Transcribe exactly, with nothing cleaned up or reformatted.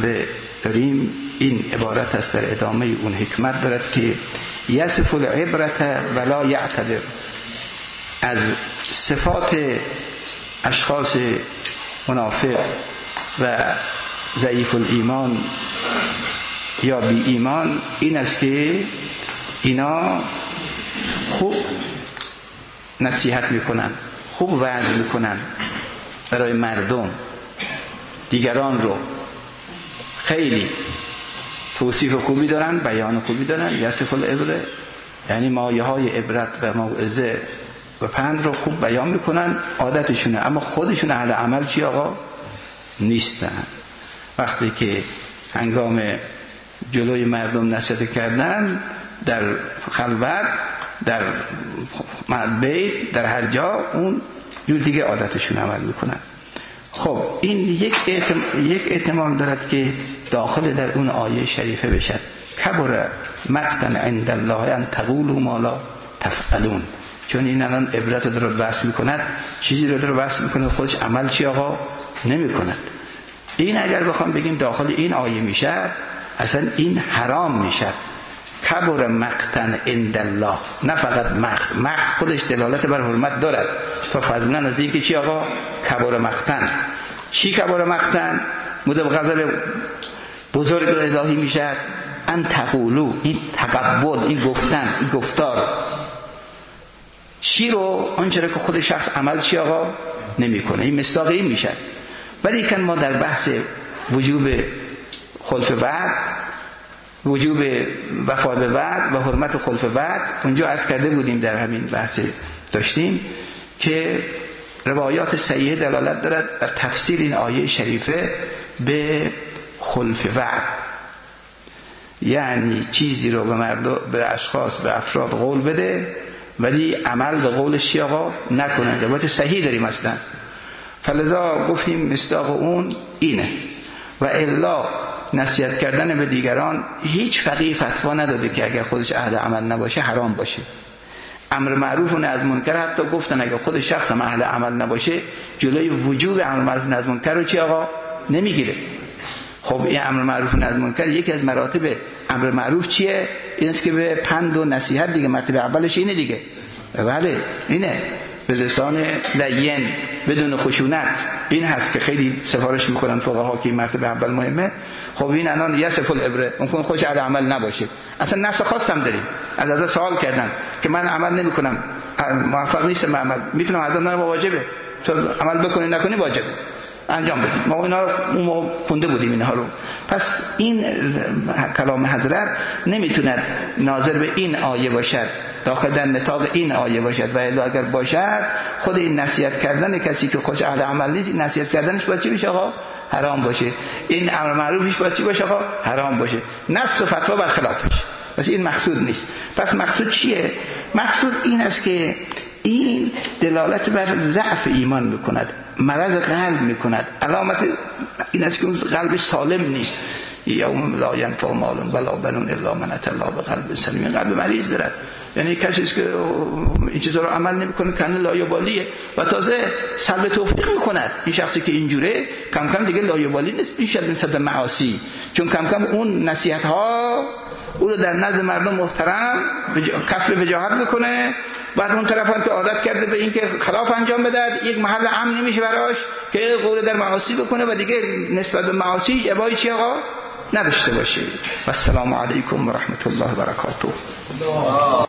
آورده داریم این عبارت است در ادامه اون حکمت دارد که یصف العبرت ولا یعتبر، از صفات اشخاص منافق و ضعیف الایمان یا بی ایمان این است که اینا خوب نصیحت میکنن، خوب وعظ میکنن برای مردم، دیگران رو خیلی توصیف خوبی دارن، بیان خوبی دارن. یصف العبره یعنی مایه های عبرت و موعظه و پند رو خوب بیان میکنن، عادتشونه، اما خودشون اهل عمل چی آقا نیستن. وقتی که هنگام جلوی مردم نصیحت کردن در خلوت، در بیت، در هر جا، اون جور دیگه عادتشون عمل میکنن. خب این یک احتمال, یک احتمال دارد که داخل در اون آیه شریفه بشد کبر مقتا عند الله ان تقولوا ما لا تفعلون، چون این الان عبرت رو بحث میکند، چیزی رو رو بحث میکنه خودش عمل چی آقا نمیکند. این اگر بخوام بگیم داخل این آیه میشد اصلا این حرام میشد. کبر مقتا عند الله، نه فقط مقت، مقت خودش دلالت بر حرمت دارد تا فضلا از این که چی آقا کبر مقتا. چی کبر مقتا؟ مدب غضب بزرگ الهی میشد. ان تقولو، این تقبل، این گفتن، این گفتار چی رو؟ آنچه که خود شخص عمل چی آقا نمیکنه. این مصداق این میشد. ولی کن ما در بحث وجوب خلف وعد، وجوب وفا به وعد و حرمت خلف وعد، اونجا عرض کرده بودیم در همین بحث داشتیم که روایات صحیحه دلالت دارد بر تفسیر این آیه شریفه به خلف وعد، یعنی چیزی رو به مردم، به اشخاص، به افراد قول بده ولی عمل به قولش آقا نکنن. روایت صحیح داریم اصلا، فلذا گفتیم مصداق اون اینه. و الا نصیحت کردن به دیگران هیچ فقیه فتوا نداده که اگر خودش اهل عمل نباشه حرام باشه. امر معروف و نهی از منکر حتی گفتن اگر خود شخص هم اهل عمل نباشه جلوی وجوب امر معروف و نهی از منکر رو چی آقا نمیگیره. خب این امر معروف و نهی از منکر یکی از مراتب امر معروف چیه؟ این است که به پند و نصیحت دیگه مرتبه اولش اینه دیگه. بله اینه، به لسان لین بدون خشونت. این هست که خیلی سفارش میکنن فقها که این مرتبه اول مهمه. خب این الان یصف العبره، اون خودش اهل عمل نباشه. اصلا نص خاصم داریم، از از سوال کردن که من عمل نمیکنم، موفق نیستم عمل، میتونم از اون واجبه تو عمل بکنی نکنی واجبه انجام بدیم. ما اینا رو اون موقع خونده بودیم اینها رو. پس این کلام حضرت نمیتونه ناظر به این آیه باشد، داخل در نطاق این آیه باشد. و الا اگر باشد خود این نصیحت کردن کسی که خودش اهل عمل نیست، نصیحت کردنش باید چی بشه آقا؟ حرام باشه. این امر معروفش باید چی باشه آقا؟ حرام باشه. نص و فتوا برخلافش. پس این مقصود نیست. پس مقصود چیه؟ مقصود این است که این دلالت بر ضعف ایمان میکند، مرض قلب میکند. علامت این است که قلب سالم نیست. یوم لا ینفع مال ولا بنون الا من اتى الله بقلب سلیم. قلب مریض دارد، یعنی کسی است که این چیزا رو عمل نمیکنه، کنه لایه‌بالیه و تازه سلب توفیق میکند. این شخصی که اینجوره کم کم دیگه لایه‌بالی نیست، میشه نسبت معاصی، چون کم کم اون نصیحت ها او رو در نزد مردم محترم کسب وجاهت میکنه. بعد اون طرف هم که عادت کرده به این که خلاف انجام بده، یک محل امن نمیشه براش که غور در معاصی بکنه و دیگه نسبت به معاصی ابایی چی آقا نداشته باشه. و السلام علیکم و رحمت الله و برکاته.